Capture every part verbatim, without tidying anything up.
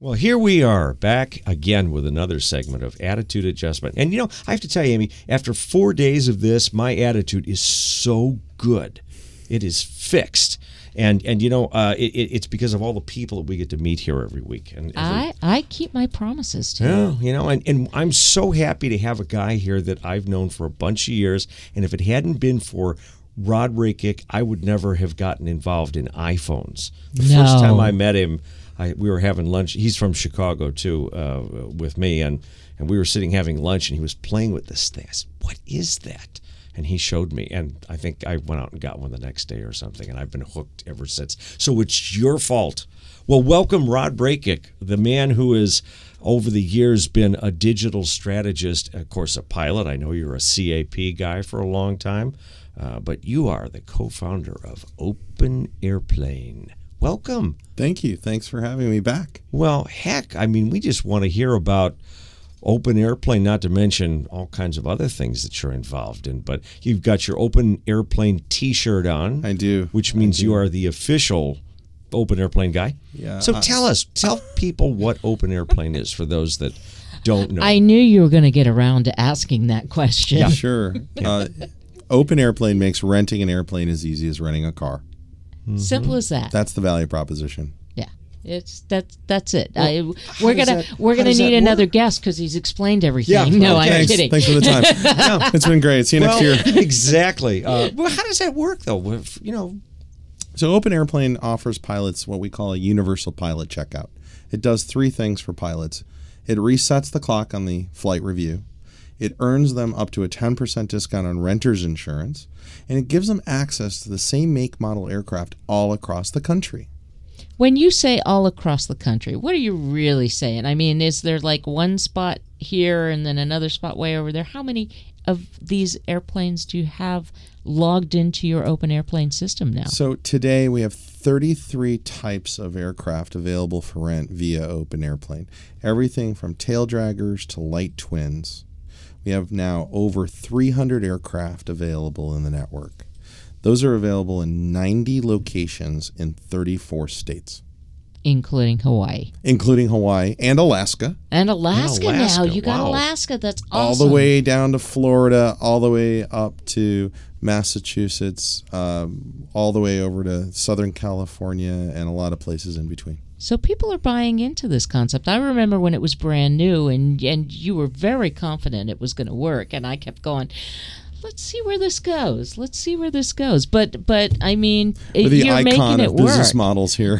Well, here we are back again with another segment of Attitude Adjustment. And, you know, I have to tell you, Amy, after four days of this, my attitude is so good. It is fixed. And, and you know, uh, it, it's because of all the people that we get to meet here every week. And every, I, I keep my promises, too. Yeah, you know, and, and I'm so happy to have a guy here that I've known for a bunch of years. And if it hadn't been for Rod Rakic, I would never have gotten involved in iPhones. The No. first time I met him, I, we were having lunch. He's from Chicago, too, uh, with me. And, and we were sitting having lunch, and he was playing with this thing. I said, what is that? And he showed me. And I think I went out and got one the next day or something. And I've been hooked ever since. So it's your fault. Well, welcome, Rod Rakic, the man who has, over the years, been a digital strategist, of course, a pilot. I know you're a C A P guy for a long time. Uh, but you are the co-founder of Open Airplane. Welcome. Thank you. Thanks for having me back. Well, heck, I mean, we just want to hear about Open Airplane, not to mention all kinds of other things that you're involved in. But you've got your Open Airplane T-shirt on. I do. Which means do. you are the official Open Airplane guy. Yeah. So I, tell us, tell people what Open Airplane is for those that don't know. I knew you were going to get around to asking that question. Yeah, sure. Uh, Open Airplane makes renting an airplane as easy as renting a car. Mm-hmm. Simple as that. That's the value proposition. Yeah, it's that's that's it. Well, I, we're gonna that, we're gonna need another work? guest because he's explained everything. Yeah, no, okay. I'm Thanks. kidding. Thanks for the time. Yeah. It's been great. See you well, next year. Exactly. Uh, well, how does that work, though? With, you know, So Open Airplane offers pilots what we call a universal pilot checkout. It does three things for pilots. It resets the clock on the flight review. It earns them up to a ten percent discount on renter's insurance, and it gives them access to the same make, model aircraft all across the country. When you say all across the country, what are you really saying? I mean, is there like one spot here and then another spot way over there? How many of these airplanes do you have logged into your Open Airplane system now? So today we have thirty-three types of aircraft available for rent via Open Airplane. Everything from tail draggers to light twins. We have now over three hundred aircraft available in the network. Those are available in ninety locations in thirty-four states. Including Hawaii. Including Hawaii and Alaska. And Alaska, And Alaska, now. You got wow. Alaska. That's awesome. All the way down to Florida, all the way up to Massachusetts, um, all the way over to Southern California, and a lot of places in between. So people are buying into this concept. I remember when it was brand new, and, and you were very confident it was going to work, and I kept going, let's see where this goes. Let's see where this goes. But, but I mean, We're the you're making icon it of business work. models here.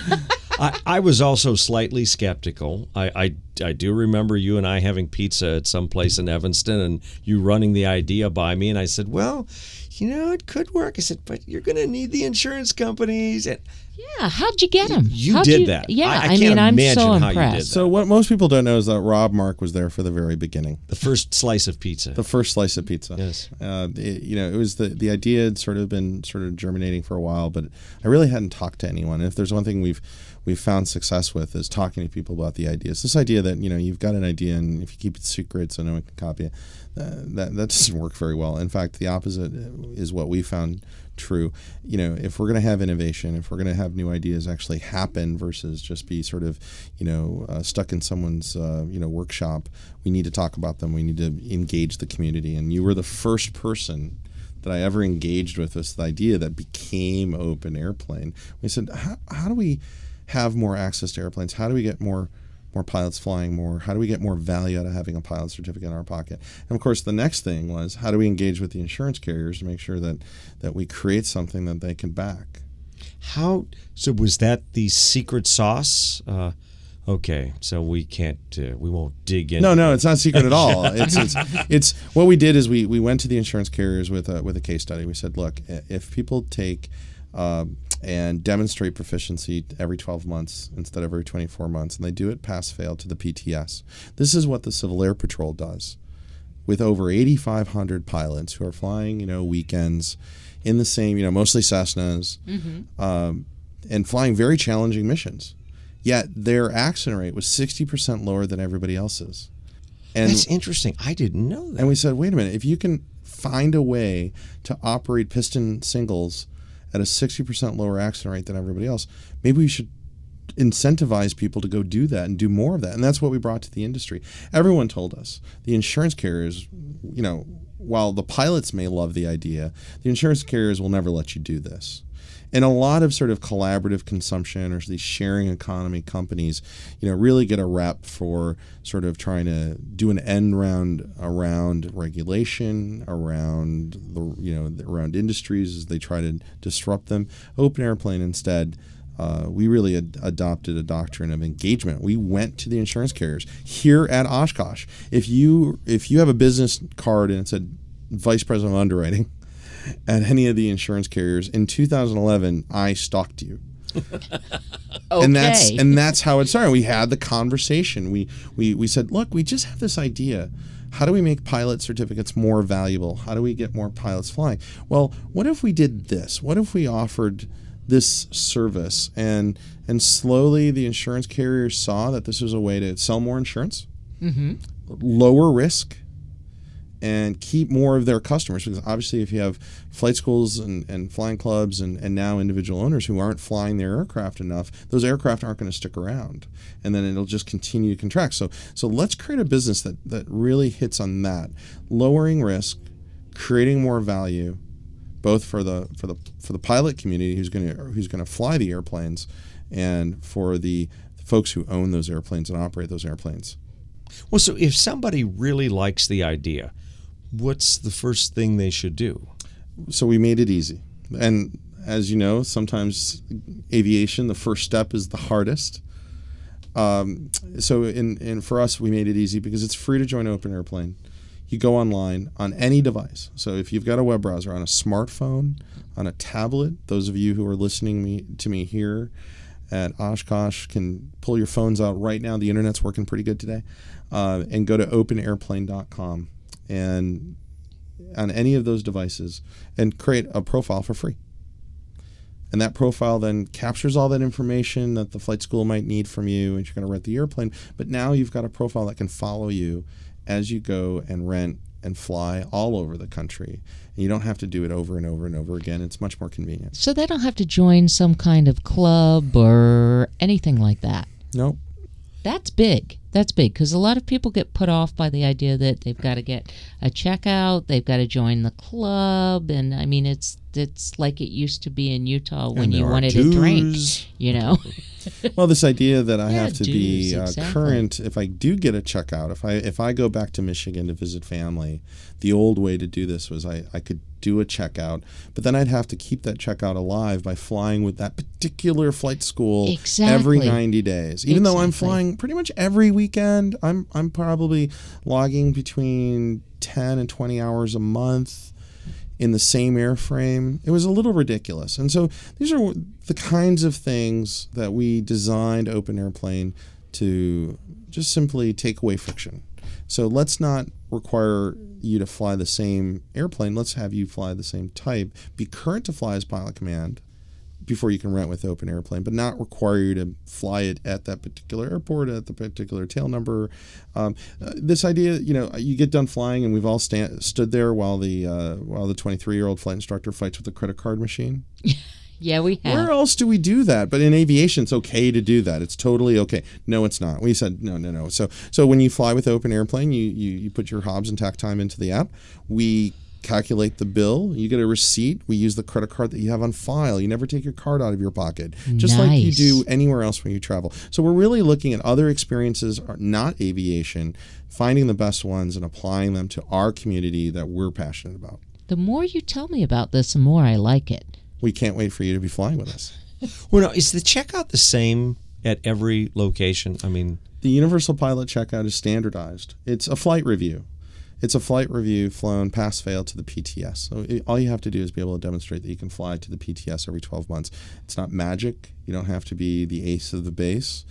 I, I was also slightly skeptical. I, I, I do remember you and I having pizza at some place in Evanston and you running the idea by me. And I said, well, you know, it could work. I said, but you're going to need the insurance companies. And Yeah, how'd you get them? You How'd did you, that. Yeah, I- I I, can't mean, I'm imagine so how you did impressed. that. So what most people don't know is that Rob Mark was there for the very beginning. the first slice of pizza. The first slice of pizza. Yes. Uh, it, you know, it was the the idea had sort of been sort of germinating for a while, but I really hadn't talked to anyone. And if there's one thing we've we've found success with is talking to people about the ideas. This idea that, you know, you've got an idea and if you keep it secret so no one can copy it, uh, that that doesn't work very well. In fact, the opposite is what we found true. You know, if we're going to have innovation, if we're going to have new ideas actually happen versus just be sort of, you know, uh, stuck in someone's, uh, you know, workshop, we need to talk about them. We need to engage the community. And you were the first person that I ever engaged with this idea that became Open Airplane. We said, how, how do we have more access to airplanes? How do we get more more pilots flying more? How do we get more value out of having a pilot certificate in our pocket? And of course, the next thing was, how do we engage with the insurance carriers to make sure that that we create something that they can back? How, so was that the secret sauce? Uh, okay, so we can't, uh, we won't dig in. No, no, it's not secret at all. It's, it's it's what we did is we we went to the insurance carriers with a with a case study. We said, look, if people take um, and demonstrate proficiency every twelve months instead of every twenty-four months, and they do it pass-fail to the P T S. This is what the Civil Air Patrol does with over eighty-five hundred pilots who are flying, you know, weekends in the same, you know, mostly Cessnas, mm-hmm. um, and flying very challenging missions. Yet their accident rate was sixty percent lower than everybody else's. And That's interesting. I didn't know that. And we said, wait a minute, if you can find a way to operate piston singles at a sixty percent lower accident rate than everybody else, maybe we should incentivize people to go do that and do more of that. And that's what we brought to the industry. Everyone told us, the insurance carriers, you know, while the pilots may love the idea, the insurance carriers will never let you do this. And a lot of sort of collaborative consumption or these sharing economy companies, you know, really get a rep for sort of trying to do an end round around regulation, around the, you know, around industries as they try to disrupt them. Open Airplane instead, uh, we really ad- adopted a doctrine of engagement. We went to the insurance carriers here at Oshkosh. If you if you have a business card and it said Vice President of Underwriting at any of the insurance carriers in two thousand eleven, I stalked you. Okay. And that's and that's how it started. We had the conversation. We we we said, look, we just have this idea. How do we make pilot certificates more valuable? How do we get more pilots flying? Well, what if we did this? What if we offered this service? And and slowly the insurance carriers saw that this was a way to sell more insurance, Mm-hmm. lower risk, and keep more of their customers. Because obviously if you have flight schools and, and flying clubs and, and now individual owners who aren't flying their aircraft enough, those aircraft aren't going to stick around. And then it'll just continue to contract. So so let's create a business that, that really hits on that. Lowering risk, creating more value, both for the for the for the pilot community who's gonna who's gonna fly the airplanes and for the folks who own those airplanes and operate those airplanes. Well, so if somebody really likes the idea, what's the first thing they should do? So we made it easy. And as you know, sometimes aviation, the first step is the hardest. Um, so in, in for us, we made it easy because it's free to join Open Airplane. You go online on any device. So if you've got a web browser on a smartphone, on a tablet, those of you who are listening me, to me here at Oshkosh can pull your phones out right now. The internet's working pretty good today. Uh, and go to open airplane dot com and on any of those devices and create a profile for free. And that profile then captures all that information that the flight school might need from you and you're going to rent the airplane. But now you've got a profile that can follow you as you go and rent and fly all over the country. And you don't have to do it over and over and over again. It's much more convenient. So they don't have to join some kind of club or anything like that. Nope. That's big. That's big because a lot of people get put off by the idea that they've got to get a checkout, they've got to join the club, and I mean it's it's like it used to be in Utah when And you there are wanted dues. a drink, you know. Well, this idea that I Yeah, have to dues, be uh, exactly. current if I do get a checkout, if I if I go back to Michigan to visit family, the old way to do this was I, I could do a checkout, but then I'd have to keep that checkout alive by flying with that particular flight school Exactly. every ninety days. Even though I'm Exactly. flying pretty much every weekend, I'm I'm probably logging between ten and twenty hours a month in the same airframe. It was a little ridiculous. And so these are the kinds of things that we designed Open Airplane to just simply take away friction. So let's not require you to fly the same airplane. Let's have you fly the same type. Be current to fly as pilot command before you can rent with Open Airplane, but not require you to fly it at that particular airport, at the particular tail number. Um, uh, this idea, you know, you get done flying, and we've all stand, stood there while the uh, while the twenty-three-year-old flight instructor fights with the credit card machine. Yeah, we have. Where else do we do that? But in aviation, it's okay to do that. It's totally okay. No, it's not. We said no, no, no. So, so when you fly with Open Airplane, you you, you put your Hobbs and tack time into the app. We calculate the bill. You get a receipt. We use the credit card that you have on file. You never take your card out of your pocket, just like you Nice. do anywhere else when you travel. So we're really looking at other experiences, are not aviation, finding the best ones and applying them to our community that we're passionate about. The more you tell me about this, the more I like it. We can't wait for you to be flying with us. Well, now, is the checkout the same at every location? I mean, The Universal Pilot Checkout is standardized. It's a flight review. It's a flight review flown pass fail to the P T S. So it, all you have to do is be able to demonstrate that you can fly to the P T S every twelve months. It's not magic. You don't have to be the ace of the base.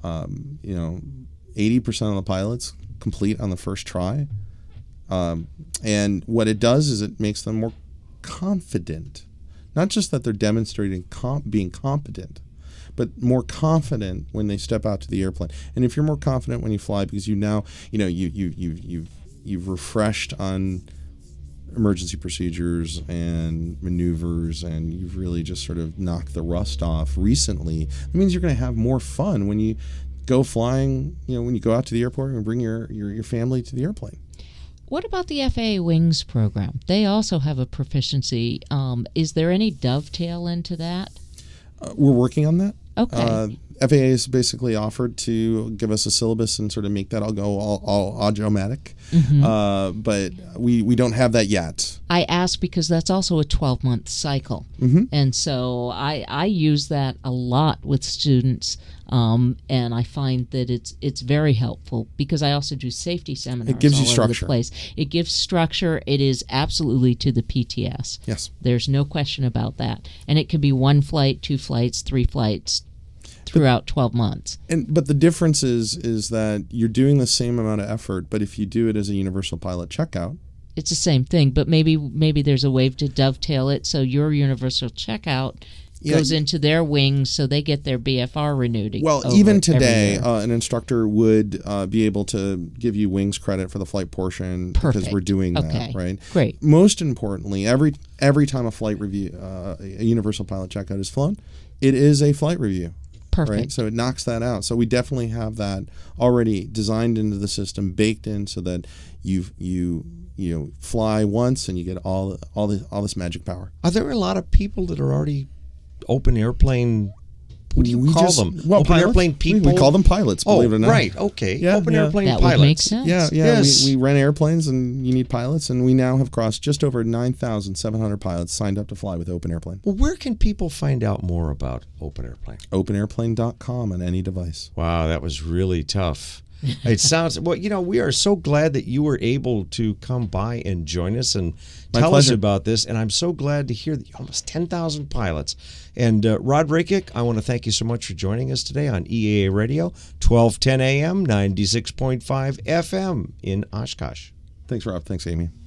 Um, you know, eighty percent of the pilots complete on the first try. Um, and what it does is it makes them more confident. Not just that they're demonstrating comp- being competent, but more confident when they step out to the airplane. And if you're more confident when you fly because you now, you know, you you you you've you've refreshed on emergency procedures and maneuvers, and you've really just sort of knocked the rust off recently. It means you're going to have more fun when you go flying, you know, when you go out to the airport and bring your, your, your family to the airplane. What about the F A A Wings program? They also have a proficiency. Um, is there any dovetail into that? Uh, we're working on that. Okay. Uh, F A A has basically offered to give us a syllabus and sort of make that all go all, all automatic. Mm-hmm. Uh, but we, we don't have that yet. I ask because that's also a twelve-month cycle. Mm-hmm. And so I, I use that a lot with students, um, and I find that it's it's very helpful because I also do safety seminars. It gives you all over structure. The place. It gives structure. It is absolutely to the P T S. Yes. There's no question about that. And it could be one flight, two flights, three flights, throughout twelve months. And but the difference is is that you're doing the same amount of effort, but if you do it as a universal pilot checkout, it's the same thing, but maybe maybe there's a way to dovetail it so your universal checkout yeah, goes into their wings so they get their B F R renewed. Well, over even every today, year. uh, an instructor would uh, be able to give you wings credit for the flight portion Perfect. because we're doing Okay. that, right? Great. Most importantly, every every time a flight review, uh, a universal pilot checkout is flown, it is a flight review. Perfect. Right? So it knocks that out. So we definitely have that already designed into the system, baked in, so that you you you know fly once and you get all all the all this magic power. Are there a lot of people that are already open airplane? What do you We call just- them? Well, open pilots? airplane We- people. We call them pilots. Oh, Believe it or not. right. Okay. Yeah, open yeah. airplane That pilots. would make sense. Yeah, yeah. Yes. We, we rent airplanes, and you need pilots, and we now have crossed just over nine thousand seven hundred pilots signed up to fly with Open Airplane. Well, where can people find out more about open airplane? open airplane dot com on any device. Wow, that was really tough. It sounds well. You know, we are so glad that you were able to come by and join us and My tell us pleasure. about this. And I'm so glad to hear that you almost ten thousand pilots. And uh, Rod Rakic, I want to thank you so much for joining us today on E A A Radio, twelve ten A M, ninety-six point five F M in Oshkosh. Thanks, Rob. Thanks, Amy.